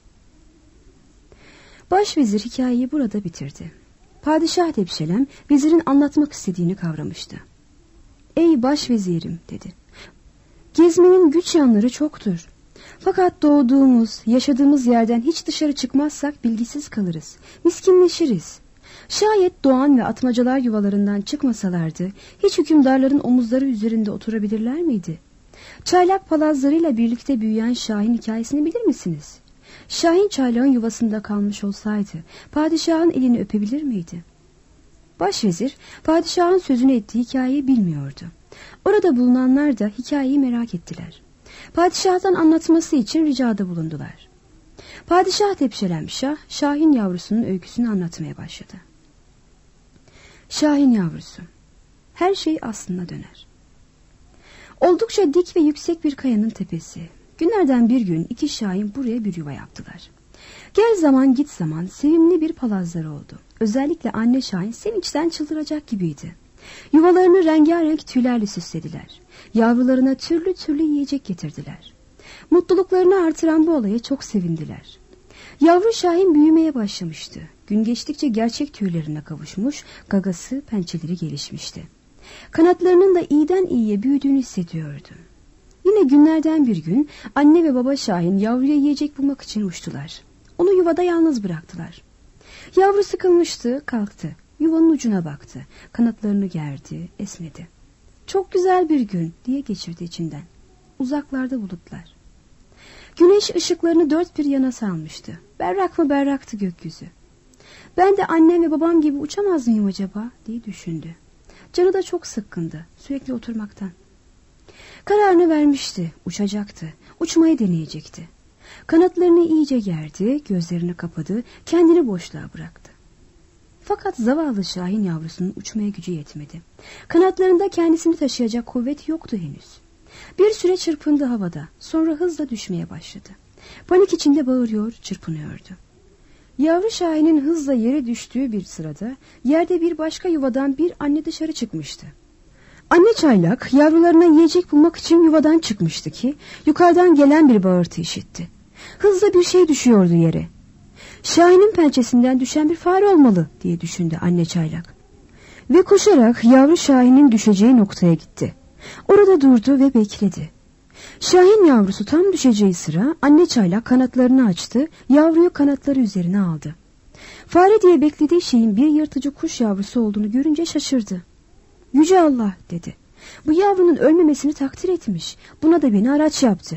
Başvezir hikayeyi burada bitirdi. Padişah Tepşelem vezirin anlatmak istediğini kavramıştı. Ey başvezirim dedi. Gezmenin güç yanları çoktur. Fakat doğduğumuz, yaşadığımız yerden hiç dışarı çıkmazsak bilgisiz kalırız. Miskinleşiriz. Şayet doğan ve atmacalar yuvalarından çıkmasalardı hiç hükümdarların omuzları üzerinde oturabilirler miydi? Çaylak palazlarıyla birlikte büyüyen Şahin hikayesini bilir misiniz? Şahin çaylağın yuvasında kalmış olsaydı padişahın elini öpebilir miydi? Başvezir padişahın sözünü ettiği hikayeyi bilmiyordu. Orada bulunanlar da hikayeyi merak ettiler. Padişah'tan anlatması için ricada bulundular. Padişah Tepşelemşah Şahin yavrusunun öyküsünü anlatmaya başladı. Şahin yavrusu. Her şey aslına döner. Oldukça dik ve yüksek bir kayanın tepesi. Günlerden bir gün iki şahin buraya bir yuva yaptılar. Gel zaman git zaman sevimli bir palazları oldu. Özellikle anne şahin sevinçten çıldıracak gibiydi. Yuvalarını rengarenk tüylerle süslediler. Yavrularına türlü türlü yiyecek getirdiler. Mutluluklarını artıran bu olaya çok sevindiler. Yavru şahin büyümeye başlamıştı. Gün geçtikçe gerçek tüylerine kavuşmuş, gagası, pençeleri gelişmişti. Kanatlarının da iyiden iyiye büyüdüğünü hissediyordu. Yine günlerden bir gün anne ve baba şahin yavruya yiyecek bulmak için uçtular. Onu yuvada yalnız bıraktılar. Yavru sıkılmıştı, kalktı. Yuvanın ucuna baktı. Kanatlarını gerdi, esnedi. Çok güzel bir gün diye geçirdi içinden. Uzaklarda bulutlar. Güneş ışıklarını dört bir yana salmıştı. Berrak mı berraktı gökyüzü. Ben de annem ve babam gibi uçamaz mıyım acaba diye düşündü. Canı da çok sıkkındı sürekli oturmaktan. Kararını vermişti, uçacaktı, uçmayı deneyecekti. Kanatlarını iyice gerdi, gözlerini kapadı, kendini boşluğa bıraktı. Fakat zavallı şahin yavrusunun uçmaya gücü yetmedi. Kanatlarında kendisini taşıyacak kuvvet yoktu henüz. Bir süre çırpındı havada, sonra hızla düşmeye başladı. Panik içinde bağırıyor, çırpınıyordu. Yavru şahinin hızla yere düştüğü bir sırada yerde bir başka yuvadan bir anne dışarı çıkmıştı. Anne çaylak yavrularına yiyecek bulmak için yuvadan çıkmıştı ki yukarıdan gelen bir bağırtı işitti. Hızla bir şey düşüyordu yere. Şahinin pençesinden düşen bir fare olmalı diye düşündü anne çaylak. Ve koşarak yavru şahinin düşeceği noktaya gitti. Orada durdu ve bekledi. Şahin yavrusu tam düşeceği sıra anne çaylak kanatlarını açtı, yavruyu kanatları üzerine aldı. Fare diye beklediği şeyin bir yırtıcı kuş yavrusu olduğunu görünce şaşırdı. Yüce Allah dedi. Bu yavrunun ölmemesini takdir etmiş. Buna da beni araç yaptı.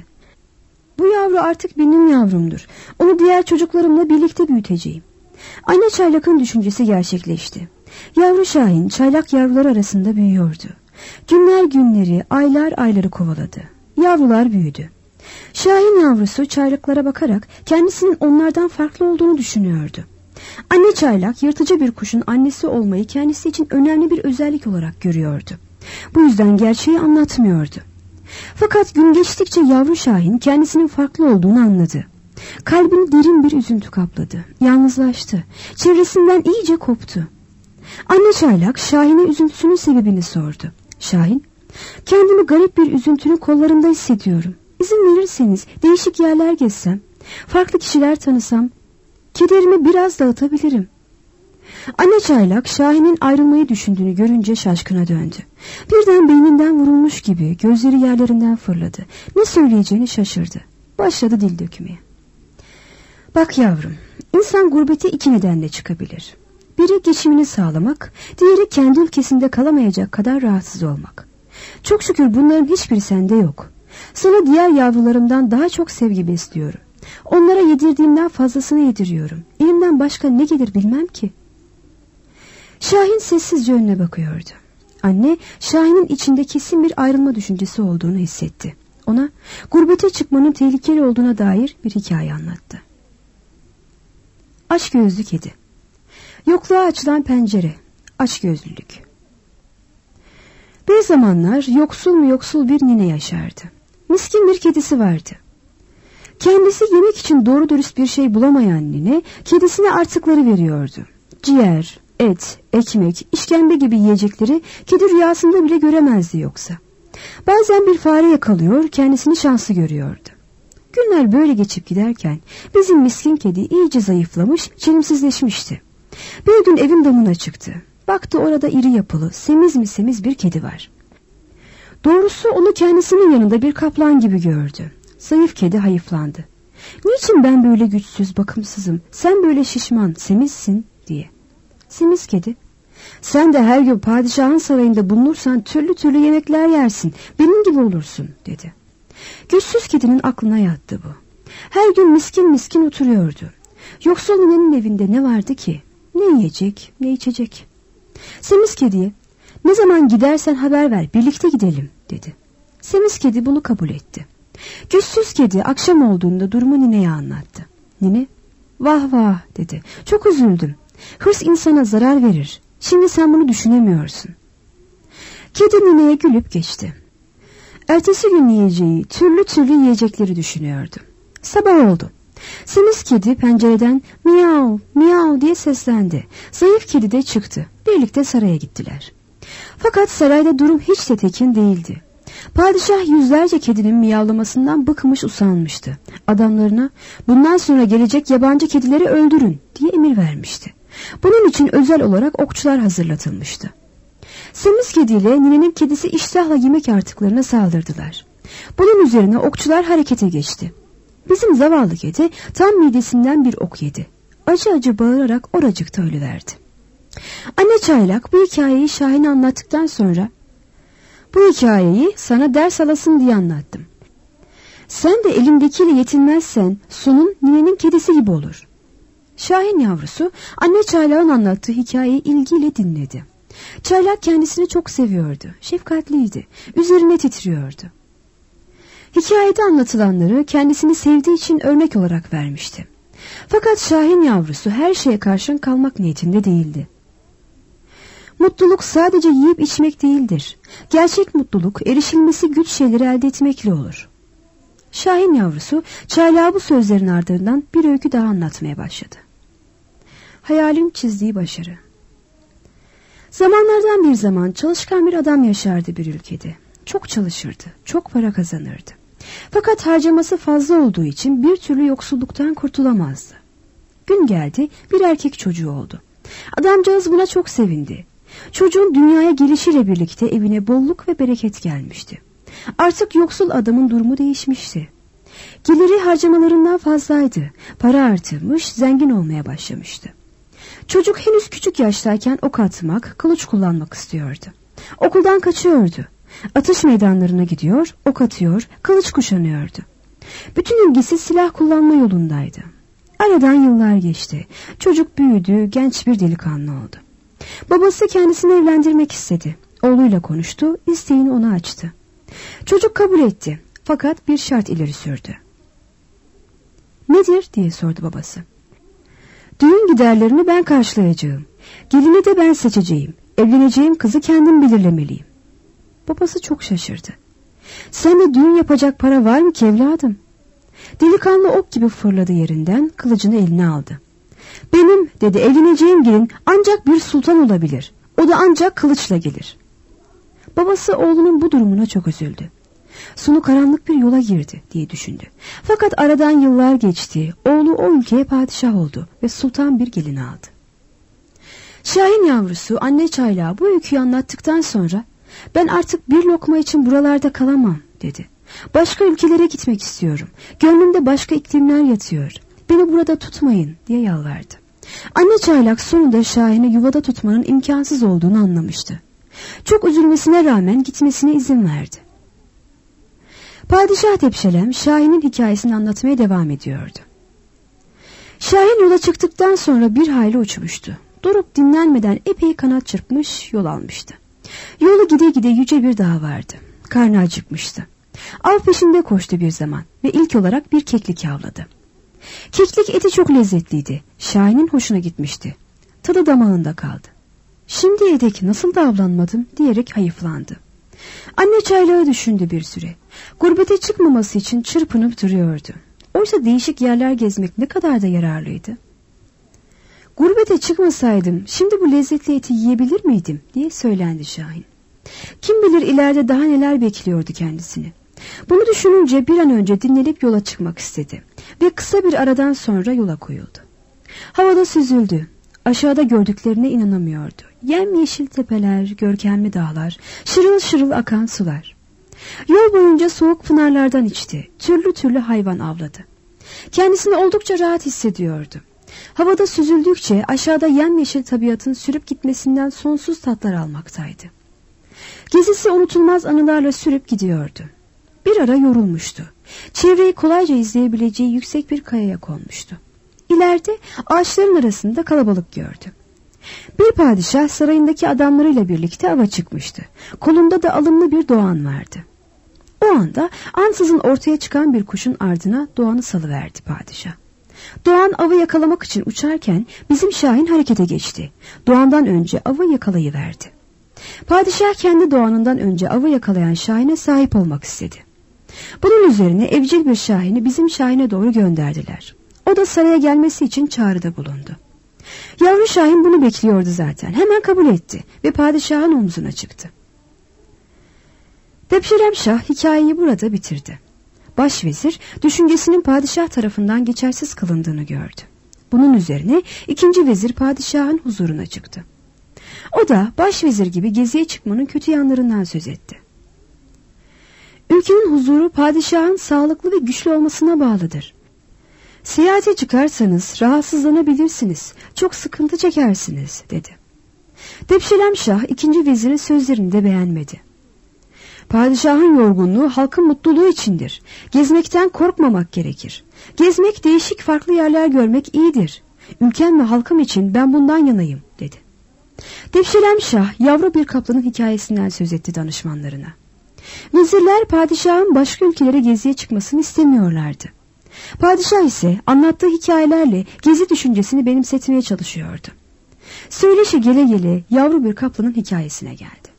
Bu yavru artık benim yavrumdur. Onu diğer çocuklarımla birlikte büyüteceğim. Anne çaylakın düşüncesi gerçekleşti. Yavru şahin çaylak yavrular arasında büyüyordu. Günler günleri, aylar ayları kovaladı. Yavrular büyüdü. Şahin yavrusu çaylaklara bakarak kendisinin onlardan farklı olduğunu düşünüyordu. Anne çaylak yırtıcı bir kuşun annesi olmayı kendisi için önemli bir özellik olarak görüyordu. Bu yüzden gerçeği anlatmıyordu. Fakat gün geçtikçe yavru şahin kendisinin farklı olduğunu anladı. Kalbini derin bir üzüntü kapladı. Yalnızlaştı. Çevresinden iyice koptu. Anne çaylak Şahin'e üzüntüsünün sebebini sordu. Şahin, kendimi garip bir üzüntünün kollarında hissediyorum. İzin verirseniz değişik yerler gezsem, farklı kişiler tanısam, kederimi biraz dağıtabilirim. Anne çaylak Şahin'in ayrılmayı düşündüğünü görünce şaşkına döndü. Birden beyninden vurulmuş gibi gözleri yerlerinden fırladı. Ne söyleyeceğini şaşırdı. Başladı dil dökmeye. Bak yavrum, insan gurbete iki nedenle çıkabilir. Biri geçimini sağlamak, diğeri kendi ülkesinde kalamayacak kadar rahatsız olmak. Çok şükür bunların hiçbiri sende yok. Sana diğer yavrularımdan daha çok sevgi besliyorum. Onlara yedirdiğimden fazlasını yediriyorum. Elimden başka ne gelir bilmem ki. Şahin sessizce önüne bakıyordu. Anne, Şahin'in içinde kesin bir ayrılma düşüncesi olduğunu hissetti. Ona gurbete çıkmanın tehlikeli olduğuna dair bir hikaye anlattı. Açgözlü kedi. Yokluğa açılan pencere. Açgözlülük. Bir zamanlar yoksul mu yoksul bir nine yaşardı. Miskin bir kedisi vardı. Kendisi yemek için doğru dürüst bir şey bulamayan nine kedisine artıkları veriyordu. Ciğer, et, ekmek, işkembe gibi yiyecekleri kedi rüyasında bile göremezdi yoksa. Bazen bir fare yakalıyor, kendisini şanslı görüyordu. Günler böyle geçip giderken bizim miskin kedi iyice zayıflamış, çelimsizleşmişti. Bir gün evin damına çıktı. Baktı orada iri yapılı, semiz mi semiz bir kedi var. Doğrusu onu kendisinin yanında bir kaplan gibi gördü. Zayıf kedi hayıflandı. Niçin ben böyle güçsüz, bakımsızım, sen böyle şişman, semizsin diye. Semiz kedi, sen de her gün padişahın sarayında bulunursan türlü türlü yemekler yersin, benim gibi olursun dedi. Güçsüz kedinin aklına yattı bu. Her gün miskin miskin oturuyordu. Yoksul ninenin evinde ne vardı ki? Ne yiyecek, ne içecek. Semiz kediye, ne zaman gidersen haber ver, birlikte gidelim dedi. Semiz kedi bunu kabul etti. Güçsüz kedi akşam olduğunda durumu nineye anlattı. Nine, vah vah dedi, çok üzüldüm. Hırs insana zarar verir. Şimdi sen bunu düşünemiyorsun. Kedi nineye gülüp geçti. Ertesi gün yiyeceği türlü türlü yiyecekleri düşünüyordu. Sabah oldu. Semiz kedi pencereden miyav miyav diye seslendi. Zayıf kedi de çıktı. Birlikte saraya gittiler. Fakat sarayda durum hiç de tekin değildi. Padişah yüzlerce kedinin miyavlamasından bıkmış usanmıştı. Adamlarına bundan sonra gelecek yabancı kedileri öldürün diye emir vermişti. Bunun için özel olarak okçular hazırlatılmıştı. Semiz kediyle ninenin kedisi iştahla yemek artıklarına saldırdılar. Bunun üzerine okçular harekete geçti. Bizim zavallı kedi tam midesinden bir ok yedi. Acı acı bağırarak oracıkta ölüverdi. Anne Çaylak bu hikayeyi Şahin'e anlattıktan sonra bu hikayeyi sana ders alasın diye anlattım. Sen de elindekiyle yetinmezsen sonun ninenin kedisi gibi olur. Şahin yavrusu anne Çaylak'ın anlattığı hikayeyi ilgiyle dinledi. Çaylak kendisini çok seviyordu, şefkatliydi, üzerine titriyordu. Hikayede anlatılanları kendisini sevdiği için örnek olarak vermişti. Fakat Şahin yavrusu her şeye karşın kalmak niyetinde değildi. Mutluluk sadece yiyip içmek değildir. Gerçek mutluluk erişilmesi güç şeyleri elde etmekle olur. Şahin yavrusu Çaylak'a bu sözlerin ardından bir öykü daha anlatmaya başladı. Hayalin çizdiği başarı. Zamanlardan bir zaman çalışkan bir adam yaşardı bir ülkede. Çok çalışırdı, çok para kazanırdı. Fakat harcaması fazla olduğu için bir türlü yoksulluktan kurtulamazdı. Gün geldi, bir erkek çocuğu oldu. Adamcağız buna çok sevindi. Çocuğun dünyaya gelişiyle birlikte evine bolluk ve bereket gelmişti. Artık yoksul adamın durumu değişmişti. Geliri harcamalarından fazlaydı. Para artırmış, zengin olmaya başlamıştı. Çocuk henüz küçük yaştayken ok atmak, kılıç kullanmak istiyordu. Okuldan kaçıyordu. Atış meydanlarına gidiyor, ok atıyor, kılıç kuşanıyordu. Bütün ilgisi silah kullanma yolundaydı. Aradan yıllar geçti. Çocuk büyüdü, genç bir delikanlı oldu. Babası kendisini evlendirmek istedi. Oğluyla konuştu, isteğini ona açtı. Çocuk kabul etti. Fakat bir şart ileri sürdü. Nedir diye sordu babası. Düğün giderlerini ben karşılayacağım. Gelini de ben seçeceğim. Evleneceğim kızı kendim belirlemeliyim. Babası çok şaşırdı. Sende düğün yapacak para var mı ki evladım? Delikanlı ok gibi fırladı yerinden, kılıcını eline aldı. Benim dedi, evleneceğim gelin ancak bir sultan olabilir. O da ancak kılıçla gelir. Babası oğlunun bu durumuna çok üzüldü. Sonu karanlık bir yola girdi diye düşündü. Fakat aradan yıllar geçti. Oğlu o ülkeye padişah oldu ve sultan bir gelin aldı. Şahin yavrusu anne Çaylak'a bu öyküyü anlattıktan sonra ben artık bir lokma için buralarda kalamam dedi. Başka ülkelere gitmek istiyorum. Gönlümde başka iklimler yatıyor. Beni burada tutmayın diye yalvardı. Anne Çaylak sonunda Şahin'i yuvada tutmanın imkansız olduğunu anlamıştı. Çok üzülmesine rağmen gitmesine izin verdi. Padişah Tepşelem Şahin'in hikayesini anlatmaya devam ediyordu. Şahin yola çıktıktan sonra bir hayli uçmuştu. Durup dinlenmeden epey kanat çırpmış, yol almıştı. Yolu gide gide yüce bir dağ vardı. Karnı acıkmıştı. Av peşinde koştu bir zaman ve ilk olarak bir keklik avladı. Keklik eti çok lezzetliydi. Şahin'in hoşuna gitmişti. Tadı damağında kaldı. Şimdiye dek nasıl da avlanmadım diyerek hayıflandı. Anne Çaylak'ı düşündü bir süre. Gurbete çıkmaması için çırpınıp duruyordu. Oysa değişik yerler gezmek ne kadar da yararlıydı. Gurbete çıkmasaydım şimdi bu lezzetli eti yiyebilir miydim diye söylendi Şahin. Kim bilir ileride daha neler bekliyordu kendisini. Bunu düşününce bir an önce dinlenip yola çıkmak istedi. Ve kısa bir aradan sonra yola koyuldu. Havada süzüldü. Aşağıda gördüklerine inanamıyordu. Yemyeşil tepeler, görkemli dağlar, şırıl şırıl akan sular. Yol boyunca soğuk pınarlardan içti. Türlü türlü hayvan avladı. Kendisini oldukça rahat hissediyordu. Havada süzüldükçe aşağıda yemyeşil tabiatın sürüp gitmesinden sonsuz tatlar almaktaydı. Gezisi unutulmaz anılarla sürüp gidiyordu. Bir ara yorulmuştu. Çevreyi kolayca izleyebileceği yüksek bir kayaya konmuştu. İleride ağaçların arasında kalabalık gördü. Bir padişah sarayındaki adamlarıyla birlikte ava çıkmıştı. Kolunda da alımlı bir doğan vardı. O anda ansızın ortaya çıkan bir kuşun ardına doğanı salıverdi padişah. Doğan avı yakalamak için uçarken bizim Şahin harekete geçti. Doğandan önce avı yakalayıverdi. Padişah kendi doğanından önce avı yakalayan şahine sahip olmak istedi. Bunun üzerine evcil bir şahini bizim şahine doğru gönderdiler. O da saraya gelmesi için çağrıda bulundu. Yavru şahin bunu bekliyordu zaten. Hemen kabul etti ve padişahın omzuna çıktı. Depşiremşah hikayeyi burada bitirdi. Başvezir düşüncesinin padişah tarafından geçersiz kılındığını gördü. Bunun üzerine ikinci vezir padişahın huzuruna çıktı. O da başvezir gibi geziye çıkmanın kötü yanlarından söz etti. Ülkenin huzuru padişahın sağlıklı ve güçlü olmasına bağlıdır. Seyahate çıkarsanız rahatsızlanabilirsiniz, çok sıkıntı çekersiniz dedi. Depşiremşah ikinci vezirin sözlerini de beğenmedi. Padişahın yorgunluğu halkın mutluluğu içindir. Gezmekten korkmamak gerekir. Gezmek, değişik farklı yerler görmek iyidir. Ülkem ve halkım için ben bundan yanayım dedi. Depşiremşah yavru bir kaplanın hikayesinden söz etti danışmanlarına. Vezirler padişahın başka ülkelere geziye çıkmasını istemiyorlardı. Padişah ise anlattığı hikayelerle gezi düşüncesini benimsetmeye çalışıyordu. Söyleşi gele gele yavru bir kaplanın hikayesine geldi.